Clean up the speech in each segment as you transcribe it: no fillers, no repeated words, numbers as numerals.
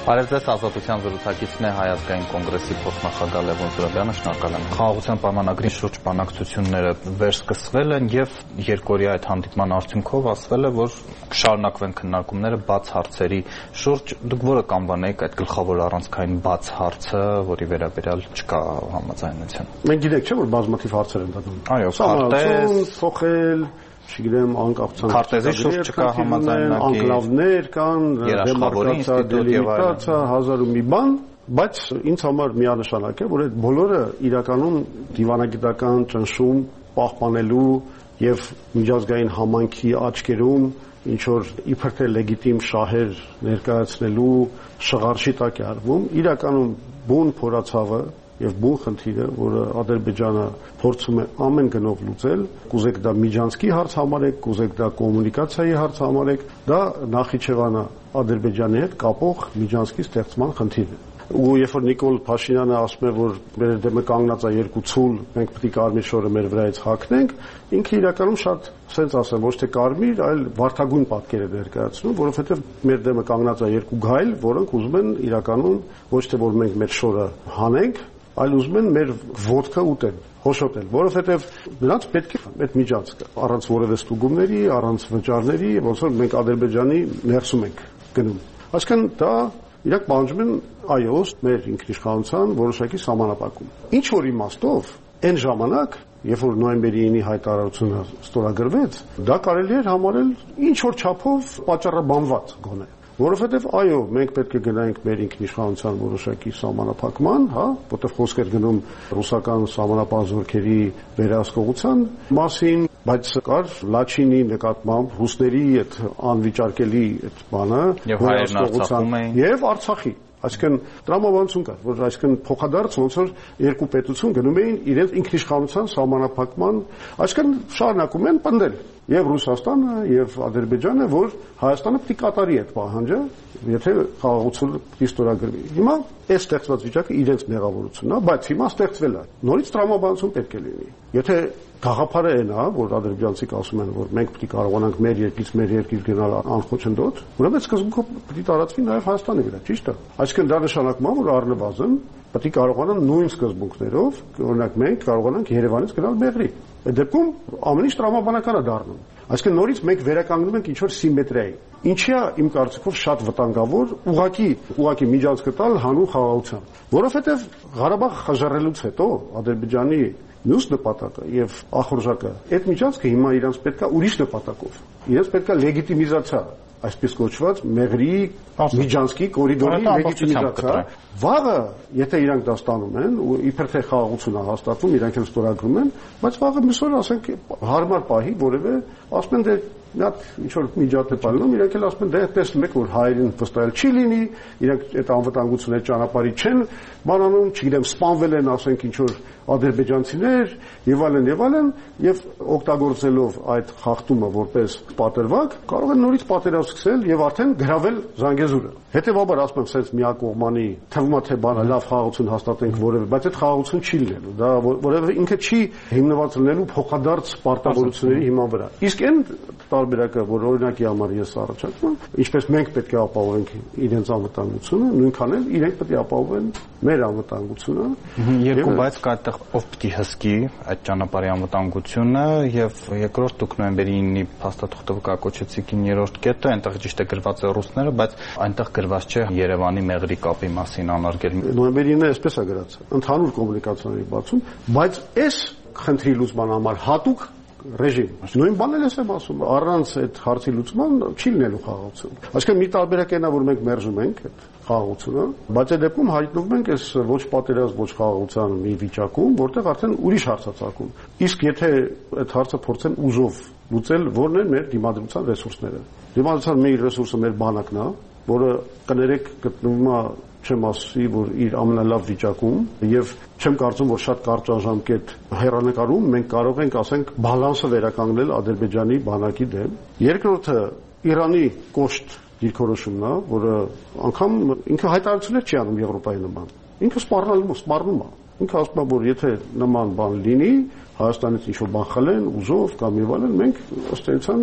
Արև ձեզ ազատության զրուցակիցն է Հայ ազգային կոնգրեսի փոխնախագահ Լևոն Զուրաբյանը, շնորհակալ եմ։ Խաղաղության պայմանագրի շուրջ բանակցությունները վերսկսվել են եւ երկօրյա այդ հանդիպման արդյունքով ասվել է, որ կշարունակվեն քննարկումները բաց հարցերի շուրջ։ Դուք որը կանվանեիք այդ գլխավոր առանցքային բաց հարցը, որի վերաբերյալ չկա համաձայնություն։ Մենք գիտենք, չէ՞, որ բազմաթիվ հարցեր են դառնում։ Այո, քարտեզ, փոխել, չգիտեմ, անկախության քարտեզի շուրջ չկա համաձայնագիր, անկլավներ կան, երաշխավորի դելիմիտացիա, հազար ու մի բան, բայց ինձ համար միանշանակ է, որ այդ բոլորը իրականում դիվանագիտական ճնշում պահպանելու եւ միջազգային համայնքի աչքերում ինչ որ իբր թե լեգիտիմ շահեր ներկայացնելու շղարշի տակ է արվում, իրականում բուն փորացավը եւ բուն խնդիրը, որը Ադրբեջանը փորձում է ամեն գնով լուծել, կուզեք դա միջանցքի հարց համարեք, կուզեք դա կոմունիկացիայի հարց համարեք, դա Նախիջևանը Ադրբեջանի հետ կապող միջանցքի ստեղծման խնդիր է։ Ու երբ որ Նիկոլ Փաշինյանը ասում է, որ մեր դեմը կանգնած է երկու ցուլ, մենք պետք է կարմիր շորը մեր վրայից հագնենք, ինքը իրականում շատ սենց ասեմ, ոչ թե կարմիր, այլ վարդագույն պատկեր է ներկայացնում, որովհետև մեր դեմը կանգնած է երկու գայլ, որոնք ուզում են իրականում ոչ թե որ մենք մեր շորը հանենք, այլ ուզում են մեր ոդկը ուտել, հոշոտել, որովհետև նրանց պետք է այդ միջանցքը առանց որևէ ստուգումների, առանց վճարների, ոնց որ մենք Ադրբեջանի ներսում ենք գնում։ Այսինքն դա իրակ պահանջում են այո, մեր ինքնիշխանության որոշակի սահմանափակում։ Ինչ որ իմաստով այն ժամանակ, երբ որ նոյեմբերի 9-ի հայտարարությունը ստորագրվեց, դա կարելի էր համարել ինչ որ չափով պատճառաբանված գոնե։ Որովհետև այո, մենք պետք է գնայինք մեր ինքնիշխանության որոշակի սահմանափակման, հա, որտեղ խոսք էր գնում ռուսական սահմանապահ զորքերի վերահսկողության մասին, բայց կար Լաչինի նկատմամբ ռուսների այդ անվիճարկելի այդ բանը, վերահսկողության եւ Արցախի այսինքն տրամաբանություն կար, որ այսինքն փոխադարձ ոնց որ երկու պետություն գնում էին իրենց ինքնիշխանության սահմանափակման, այսինքն շարունակում են պնդել եւ Ռուսաստանը եւ Ադրբեջանը, որ Հայաստանը պետք է կատարի այդ պահանջը, եթե խաղաղությունը պետք է ստորագրվի։ Հիմա այս ստեղծված վիճակը իրենց մեղավորությունն է, բայց հիմա ստեղծվել է։ Նորից տրամաբանություն պետք է լինի։ Եթե գաղափարը այն է, որ ադրբեջանցիք ասում են, որ մենք պետք է կարողանանք մեր երկրից մեր երկիր գնալ անխոչնդոտ, ուրեմն սկզբունքով պետք է տարածվի նաև Հայաստանի վրա, ճիշտ է։ Այսինքն դա նշանակում է, որ առնվազն պետք է կարողանան նույն սկզբունքներով, օրինակ մենք կարողանանք Երևանից գնալ Մեղրի։ Այդ դեպքում ամեն ինչ տրամաբանական է դառնում։ Այսինքն նորից մենք վերականգնում ենք ինչ-որ սիմետրիայի։ Ինչի է իմ կարծիքով շատ վտանգավոր ուղղակի միջանցք տալ հանուն խաղաղության, որովհետև Ղարաբաղ խժռելուց հետո Ադրբեջանի մյուս նպատակը եւ ախորժակը այդ միջանցքը հիմա իրանց պետքա ուրիշ նպատակով։ Իրենց պետքա լեգիտիմիզացիա, այսպես կոչված Մեղրի միջանցքի կորիդորի լեգիտիմիզացիա։ Վաղը, եթե իրանք դա ստանում են, ու իբր թե խաղաղություն է հաստատվում, իրանք էլ ստորագրում են, բայց վաղը միսօր ասենք հարմար պահի որևէ ասում են դե մի հատ ինչ որ միջադեպ ալնում, իրանք էլ ասում են դե տեսնում եք որ հայերին վստահել չի լինի, իրանք այդ անվտանգությունը ճանապարհի չեն բանանում, չգիտեմ, սպանվել են ասենք ինչ որ ադրբեջանցիներ եւ այլն եւ օգտագործելով այդ խախտումը որպես պատրվակ կարող են նորից պատերազմ սկսել եւ արդեն գրավել Զանգեզուրը։ Հետեւաբար ասում եմ, sense միակողմանի թվում է թե բանը լավ խաղաղություն հաստատենք որևէ, բայց այդ խաղաղություն չի լինելու։ Դա որևէ ինքը չի հիմնված լինելու փոխադարձ պարտավորությունների հիման վրա։ Իսկ այն տարբերակը, որ օրինակի համար ես առաջարկում եմ, ինչպես մենք պետք է ապահովենք իրենց անվտանգությունը, նույնքան էլ իրենք պետք է ապահովեն մեր անվտանգությունը։ Երկու բայց կա այդտեղ ով պետք է հսկի այդ ճանապարհի անվտանգությունը եւ երկրորդ դուք նոյեմբերի 9-ի փաստաթուղթը կակոչեցիք 9-րդ կետը, այնտեղ ճիշտ է գրված է ռուսները, բայց այնտեղ գրված չէ Երևանի Մեղրի կապի մասին անարգել։ Նոյեմբերի 9-ը այսպես է գրած, ընդհանուր կոմունիկացիաների բացում, բայց այս խնդրի լուծման համար հատուկ ռեժիմ։ Նույն բանն էլ եմ ասում, առանց այդ հարցի լուծման չի լինելու խաղաղություն։ Այսինքն մի տարբերակ է նա, որ մենք մերժում ենք այդ խաղաղությունը, բայց այդ դեպքում հայտնվում ենք այս ոչ պատերազմ, ոչ խաղաղության մի վիճակում, որտեղ արդեն ուրիշ հարցացակում։ Իսկ եթե այդ հարցը փորձեն ուժով լուծել, որն են մեր դիմադրության ռեսուրսները։ Դիմադրության մի ռեսուրսը մեր բանակն է, որը կներեք գտնվում է չեմ ասի, որ իր ամենալավ վիճակում եւ չեմ կարծում, որ շատ կարճաժամկետ հեռանկարում մենք կարող ենք, ասենք, բալանսը վերականգնել Ադրբեջանի բանակի դեմ։ Երկրորդը Իրանի կոշտ դիրքորոշումն է, որը անգամ ինքը հայտարարություններ չի անում Եվրոպայի նման։ Ինքը սպառնում է։ Ինքը ասում է, որ եթե նման բան լինի, Հայաստանից ինչ-որ բան խլեն, ուժով կամ եւ այլն, մենք ըստ էության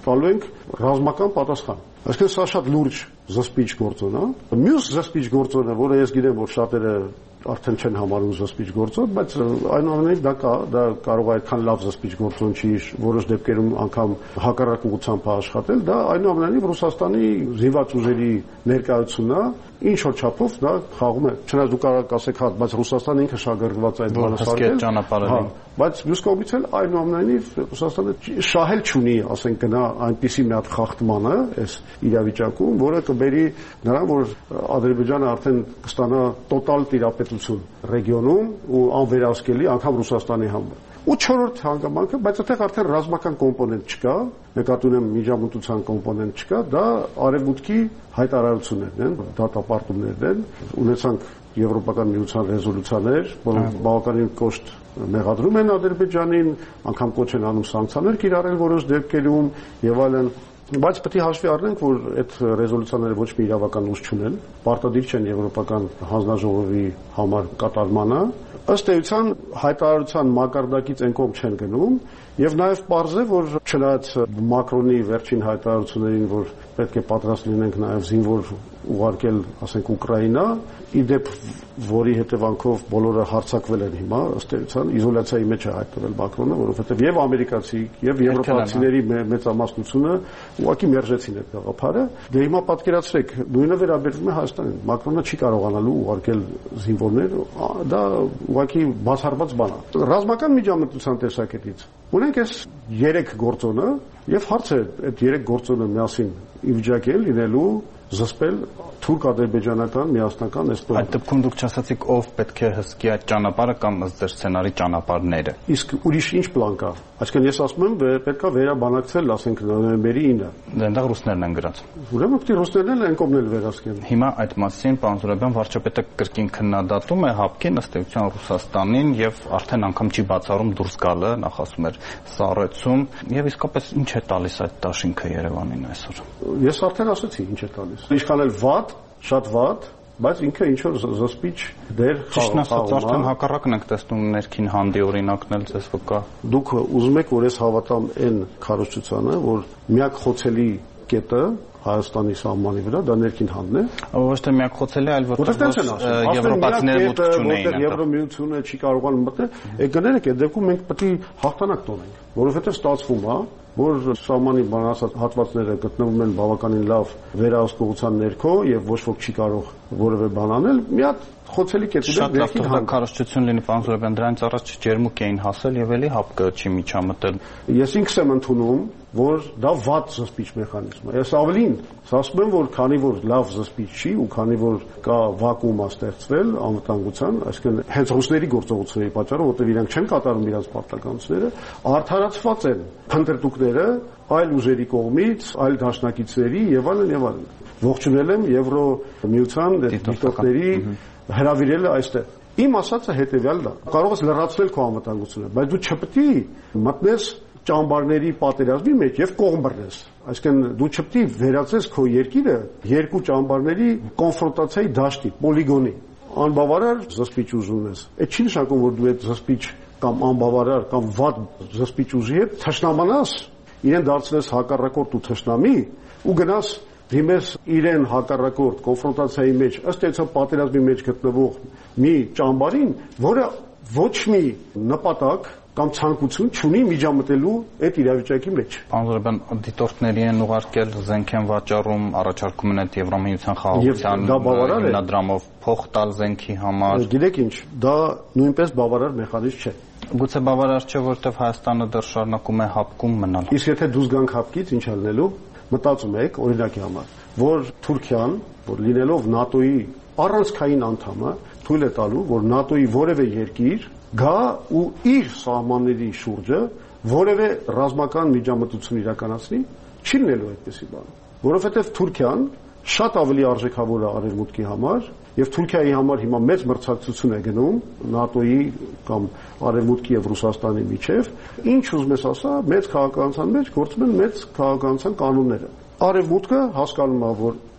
տալու ենք ռազմական պատասխան։ Այսինքն սա շատ լուրջ զսպիչ գործոն է։ Մյուս զսպիչ գործոնը, որը ես գիտեմ, որ շատերը արդեն չեն համարում զսպիչ գործոն, բայց այնուամենայնիվ դա կարող է այդքան լավ զսպիչ գործոն չի, որոշ դեպքերում անգամ հակառակ ուղղությամբ աշխատել, դա այնուամենայնիվ Ռուսաստանի զինված ուժերի ներկայությունն է, ինչ որ չափով դա խաղում է։ Չնայած դուք կարող եք ասեք, հա, բայց Ռուսաստանը ինքը շահագրգռված է այդ բանը սարքել, բայց մյուս կողմից էլ այնուամենայնիվ Ռուսաստանը շահել չունի, ասենք գնա այնպիսի մի հատ խախտմանը այս իրավիճակում, որը կբերի նրան, որ Ադրբեջանը արդեն կստանա տոտալ տիրապետություն ռեգիոնում ու անվերահսկելի անգամ Ռուսաստանի համար։ Ու չորրորդ հանգամանքը, բայց այդտեղ արդեն ռազմական կոմպոնենտ չկա, նկատի ունեմ միջամտության կոմպոնենտ չկա, դա արևմուտքի հայտարարություններն են, դատապարտումներն են, ունեցանք Եվրոպական միության ռեզոլյուցիաներ, որոնք բավականին կոշտ մեղադրում են Ադրբեջանին, անգամ կոչ են անում սանկցիաներ կիրառել որոշ դեպքերում եւ այլն, բայց պետք է հաշվի առնենք, որ այդ ռեզոլյուցիաները ոչ մի իրավական ուժ չունեն, պարտադիր չեն Եվրոպական հանձնաժողովի համար կատարմանը, ըստ էության հայտարարության մակարդակից այն կողմ չեն գնում եւ նաեւ պարզ է, որ չնայած Մակրոնի վերջին հայտարարություններին, որ պետք է պատրաստ լինենք նաեւ զինվոր ուղարկել, ասենք Ուկրաինա, իդեպ որի հետևանքով բոլորը հարձակվել են հիմա, ըստ էության իզոլյացիայի մեջ է հայտնվել Մակրոնը, որովհետեւ եւ ամերիկացի եւ եվրոպացիների մեծամասնությունը ուղղակի մերժեցին այդ գաղափարը։ Դե հիմա պատկերացրեք, նույնը վերաբերվում է Հայաստանին։ Մակրոնը չի կարողանալու ուղարկել զինվորներ, դա ուղղակի բացառված բան է։ Ռազմական միջամտության տեսակետից ունենք այս 3 գործոնը եւ հարց է այդ 3 գործոնը միասին իվիճակել լինելու զսպել թուրք-ադրբեջանական միասնական այս այդ դեպքում դուք չասացիք ով պետք է հսկի այդ ճանապարհը կամ ըստ ձեր սցենարի ճանապարհները։ Իսկ ուրիշ ինչ պլան կա։ Այսինքն ես ասում եմ պետք է վերաբանակցել, ասենք նոյեմբերի 9-ը։ Այնտեղ ռուսներն են գրած։ Ուրեմն պետք է ռուսներն են կողմնել վերահսկեն։ Հիմա այդ մասին պարոն Զուրաբյան վարչապետը կրկին քննադատում է հապկին ըստ էության Ռուսաստանին եւ արդեն անգամ չի բացառում դուրս գալը, նախ ասում էր սառեցում եւ իսկապես ինչ է տալիս այդ դաշինքը Երևանին այսօր։ Ես արդեն ասացի ինչ է տալիս։ Ինչքան էլ վատ, շատ վատ, բայց ինքը ինչ որ զսպիչ դեր խաղում է։ Արդեն հակառակն ենք տեսնում ներքին հանդի օրինակն էլ ձեզ վկա։ Դուք ուզում եք, որ ես հավատամ այն քարոզչությանը, որ միակ խոցելի կետը Հայաստանի սահմանի վրա դա ներքին հանդն է։ Ոչ թե միակ խոցելի, այլ որտեղ եվրոպացիները մուտք չունեին։ Եվրոմիությունը չի կարողանում մտնել։ Գներեք, այդ դեպքում մենք պետք է հաղթանակ տոնենք, որովհետև ստացվում է, որ սահմանի բանասած հատվածները գտնվում են բավականին լավ վերահսկողության ներքո եւ ոչ ոք չի կարող որևէ բան անել, մի հատ խոցելի կետի դեպքում ներքին հակարժություն լինի, պարոն Զուրաբյան, դրանից առաջ ջերմուկ էին հասել եւ էլի հապկը չի միջամտել։ Ես ինքս եմ ընդունում, որ դա վատ զսպիչ մեխանիզմ է։ Ես ավելին ասում եմ, որ քանի որ լավ զսպիչ չի ու քանի որ կա վակուում ստեղծվել անվտանգության, այսինքն հենց ռուսների գործողությունների պատճառով, որտեղ իրենք չեն կատարում իրենց պարտականությունները, արդարացված են փնտրտուքները այլ ուժերի կողմից, այլ դաշնակիցների եւ այլն եւ այլն։ Ողջունել եմ Եվրոմիության դիտորդների հրավիրելը այստեղ։ Իմ ասածը հետեւյալն է. կարող ես լրացնել քո անվտանգությունը, բայց դու չպետք է մտնես ճամբարների պատերազմի մեջ եւ կողմ բռնես։ Այսինքն դու չպետք է վերածես քո երկիրը երկու ճամբարների կոնֆրոնտացիայի դաշտի, պոլիգոնի։ Անբավարար զսպիչ ուժ ունես։ Այդ չի նշանակում, որ դու այդ զսպիչ կամ անբավարար կամ վատ զսպիչ ուժի հետ թշնամանաս, իրեն դարձնես հակառակորդ ու թշնամի ու գնաս դիմես իրեն հակառակորդ կոնֆրոնտացիայի մեջ, ըստ էության պատերազմի մեջ գտնվող մի ճամբարին, որը ոչ մի նպատակ կամ ցանկություն չունի միջամտելու այդ իրավիճակի մեջ։ Պարոն Զուրաբյան, դիտորդների են ուղարկել, զենք են վաճառում, առաջարկում են այդ Եվրամիության խաղաղության հիմնադրամով փող տալ զենքի համար։ Գիտեք ինչ, դա նույնպես բավարար մեխանիզմ չէ։ Գուցե բավարար չէ, որովհետև Հայաստանը դեռ շարունակում է հապկում մնալ։ Իսկ եթե դուրս գանք հապկից, ինչ ալնելու, մտածում եք օրինակի համար, որ Թուրքիան, որ լինելով ՆԱՏՕ-ի առանցքային անդամը, թույլ է տալու, որ ՆԱՏՕ-ի որևէ երկիր գա ու իր սահմանների շուրջը որևէ ռազմական միջամտություն իրականացնի, չի լինելու այդպեսի բան, որովհետև Թուրքիան շատ ավելի արժեքավոր է արևմուտքի համար եւ Թուրքիայի համար հիմա մեծ մրցակցություն է գնում ՆԱՏՕ-ի կամ արևմուտքի եւ Ռուսաստանի միջեւ, ինչ ուզում ես ասա, մեծ քաղաքականության մեջ գործում են մեծ քաղաքականության կանոնները։ Արևմուտքը հասկանում է, որ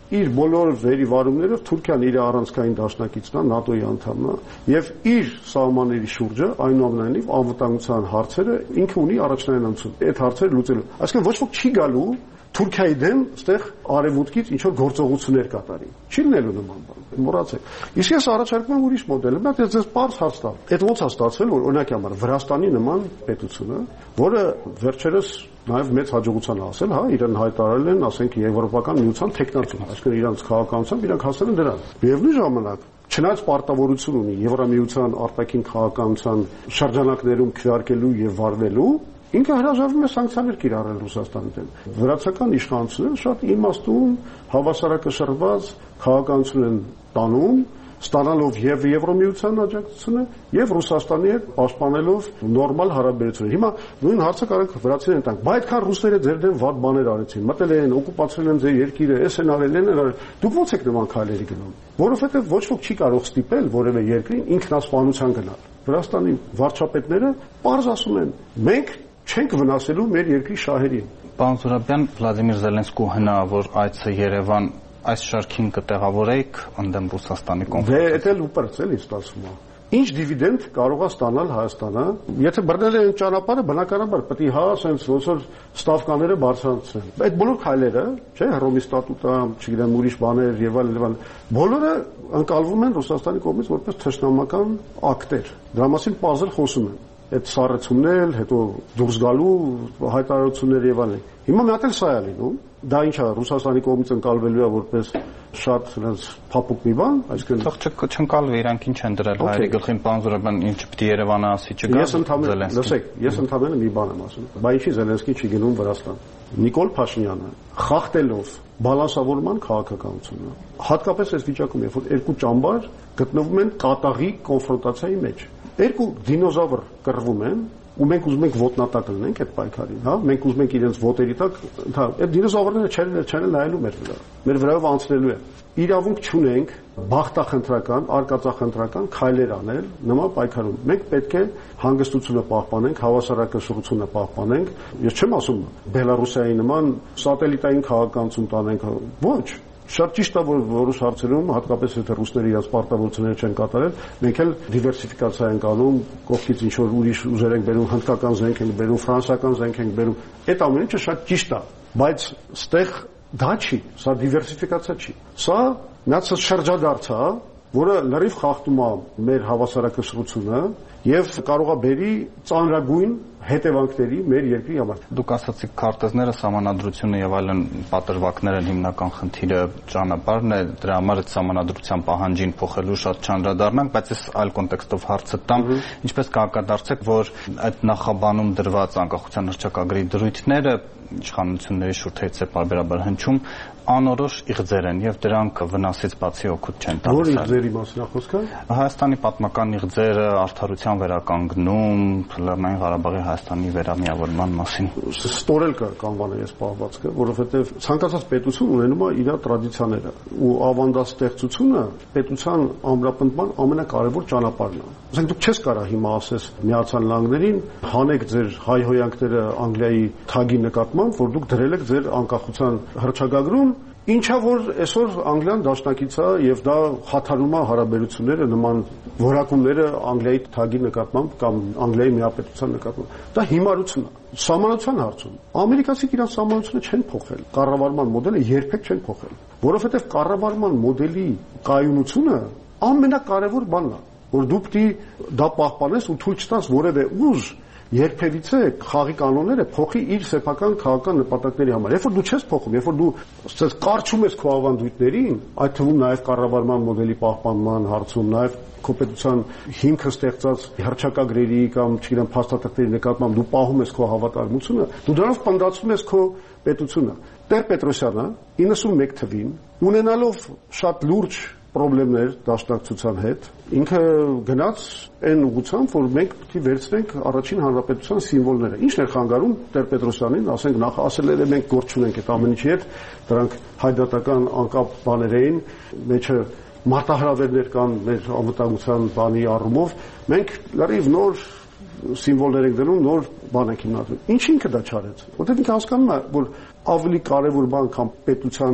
իր բոլոր վերիվարումներով Թուրքիան իր առանցքային դաշնակիցն է, ՆԱՏՕ-ի անդամն է, եւ իր սահմանների շուրջը այնուամենայնիվ անվտանգության հարցերը ինքը ունի առաջնային անցում։ Այդ հարցերը լուծելու։ Այսինքն ոչ ոք չի գալու Թուրքիայի դեմ այստեղ արևմուտքից ինչ որ գործողություններ կատարի։ Չի լինելու նման բան, մոռացեք։ Իսկ ես առաջարկում եմ ուրիշ մոդել, մատ ես պարզ հարց տամ։ Այդ ո՞նց է ստացվել, որ օրինակ համար Վրաստանի նման պետությունը, որը վերջերս նաև մեծ հաջողության ասել, հա, իրեն հայտարարել են, ասենք, Եվրոպական միության տեխնացու, այսինքն իրանց քաղաքականությամբ իրանք հասել են դրան։ Միևնույն ժամանակ չնայած պարտավորություն ունի Եվրամիության արտաքին քաղաքականության շրջանակներում քվեարկելու եւ վարվելու, ինքը հրաժարվում է սանկցիաներ կիրառել Ռուսաստանի դեմ։ Վրացական իշխանությունները շատ իմաստուն, հավասարակշռված քաղաքականություն են տանում, ստանալով եւ Եվրամիության աջակցությունը եւ Ռուսաստանի հետ պաշտպանելով նորմալ հարաբերություններ։ Հիմա նույն հարցը կարող է վրացիներն տանք, բայց այդքան ռուսները ձեր դեմ վատ բաներ արեցին, մտել են, օկուպացրել են ձեր երկիրը, էս են արել, են արել։ Դուք ո՞նց եք նման քայլերի գնում։ Որովհետեւ ոչ ոք չի կարող ստիպել որևէ երկրին ինքնասպանության գնալ։ Վրաստանի վարչապետները պարզ ասում են, մենք չենք վնասելու մեր երկրի շահերին։ Պարոն Զուրաբյան, Վլադիմիր Զելենսկու հնարավոր այցը Երևան այս շարքին կտեղավորեիք ընդդեմ Ռուսաստանի կոնֆլիկտի։ Դե դա էլ ուպերց էլի ստացվում է։ Ինչ դիվիդենդ կարող է ստանալ Հայաստանը, եթե բռնել են ճանապարհը, բնականաբար պետք է հա, ասենց ոնց որ ստավկաները բարձրացնեն։ Այդ բոլոր քայլերը, չէ, Հռոմի ստատուտը, չգիտեմ, ուրիշ բաներ եւ այլն, բոլորը ընկալվում են Ռուսաստանի կողմից որպես թշնամական ակտեր։ Դրա մասին պարզել խոսում են։ Այդ սառեցումներ, հետո դուրս գալու հայտարարություններ եւ այլն։ Հիմա մի հատ էլ սա է լինում։ Դա ինչ է Ռուսաստանի կողմից ընկալվելու է որպես շատ նրանց փափուկ մի բան, այսինքն թող չընկալվի, իրանք ինչ են դրել հայերի գլխին, պարոն Զուրաբյան, ինչ պետք է Երևանը ասի, չգա Զելենսկին։ Լսեք, ես ընդհանրապես մի բան եմ ասում։ Բայց ինչի Զելենսկին չի գնում Վրաստան։ Նիկոլ Փաշինյանը խախտելով բալանսավորման քաղաքականությունը, հատկապես այս վիճակում, երբ որ երկու ճամբար գտնվում են կատաղի կոնֆրոնտացիայի մեջ, երկու դինոզավր կռվում են, ու մենք ուզում ենք ոտնատակ լինենք այդ պայքարին, հա, մենք ուզում ենք իրենց ոտերի տակ, այդ դինոզավրները չեն նայելու մեր վրա, մեր վրայով անցնելու են։ Իրավունք չունենք բախտախնդրական, արկածախնդրական քայլեր անել նման պայքարում։ Մենք պետք է հանգստությունը պահպանենք, հավասարակշռությունը պահպանենք։ Ես չեմ ասում Բելարուսիայի նման սատելիտային քաղաքականություն տանենք, ոչ։ Շատ ճիշտ է, որ որոշ հարցերում, հատկապես եթե ռուսները իրենց պարտավորությունները չեն կատարել, մենք էլ դիվերսիֆիկացիա ենք անում, կողքից ինչ որ ուրիշ ուժեր ենք բերում, հնդկական զենք ենք բերում, ֆրանսիական զենք ենք բերում։ Այդ ամեն ինչը շատ ճիշտ է, բայց ստեղ դա չի, սա դիվերսիֆիկացիա չի։ Սա նույնիսկ շրջադարձ է, որը լրիվ խախտում է մեր հավասարակշռությունը եւ կարող է բերի ծանրագույն հետևանքների մեր երկրի համար։ Դուք ասացիք քարտեզները, սահմանադրությունը եւ այլն պատրվակները հիմնական խնդիրը ճանապարհն է, դրա համար այդ սահմանադրության պահանջին փոխելու շատ չանդրադառնանք, բայց ես այլ կոնտեքստով հարցը տամ, ինչպես կհակադարձեք, որ այդ նախաբանում դրված անկախության հռչակագրի դրույթները իշխանությունների շուրթերից է պարբերաբար հնչում, անորոշ իղձեր են եւ դրանք վնասից բացի օգուտ չեն տալիս։ Որ իղձերի մասին է խոսքը։ Հայաստանի պատմական իղձերը, արդարության վերականգնում, Լեռնային Ղարաբաղի Հայաստանի վերամիավորման մասին։ Ստորել կա կանվանը ես պահվածքը, որովհետեւ ցանկացած պետություն ունենում է իր տրադիցիաները ու ավանդաստեղծությունը պետության ամրապնդման ամենակարևոր ճանապարհն է։ Ասենք դուք չես կարող հիմա ասես Միացյալ Նահանգներին հանեք ձեր հայհոյանքները Անգլիայի թագի նկատմամբ, որ դուք դրել եք ձեր անկախության հռչակագրում, ինչա որ այսօր Անգլիան դաշնակից է եւ դա խաթարում է հարաբերությունները նման որակումները Անգլիայի թագի նկատմամբ կամ Անգլիայի միապետության նկատմամբ։ Դա հիմարություն է։ Սահմանության հարցում ամերիկացիք իրենց սահմանությունը չեն փոխել։ Կառավարման մոդելը երբեք չեն փոխել, որովհետեւ կառավարման մոդելի կայունությունը ամենակարևոր բանն է, որ դու պետք դա պահպանես ու թույլ չտաս որևէ ուժ երբևիցե խաղի կանոնները փոխի իր սեփական քաղաքական նպատակների համար։ Երբ որ դու չես փոխում, երբ որ դու ասես կարճում ես քո ավանդույթներին, այդ թվում նաև կառավարման մոդելի պահպանման հարցում, նաև քո պետության հիմքը ստեղծած հռչակագրերի կամ, չգիտեմ, փաստաթղթերի նկատմամբ դու պահում ես քո հավատարմությունը, դու դրանով պնդացում ես քո պետությունը։ Տեր-Պետրոսյանը 91 թվին, ունենալով շատ լուրջ պրոբլեմներ դաշնակցության հետ, ինքը գնաց այն ուղղությամբ, որ մենք պետք է վերցնենք առաջին հանրապետության սիմվոլները։ Ինչն էր խանգարում Տեր-Պետրոսյանին, ասենք նախ ասել էր մենք գործ չունենք այդ ամեն ինչի հետ, դրանք հայդատական անկապ բաներ էին, մեջը մարտահրավերներ կան մեր անվտանգության բանի առումով, մենք լրիվ նոր սիմվոլներ ենք դնում, նոր բան ենք հիմնադրում։ Ինչ ինքը դա չարեց, որտեղ ինքը հասկանում է, որ ավելի կարևոր բան քան պետության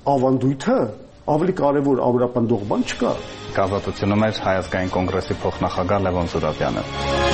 ավանդույթը ավելի կարևոր ամրապնդող բան չկա։ Կազատությունում էր Հայ ազգային կոնգրեսի փոխնախագահ Լևոն Զուրաբյանը։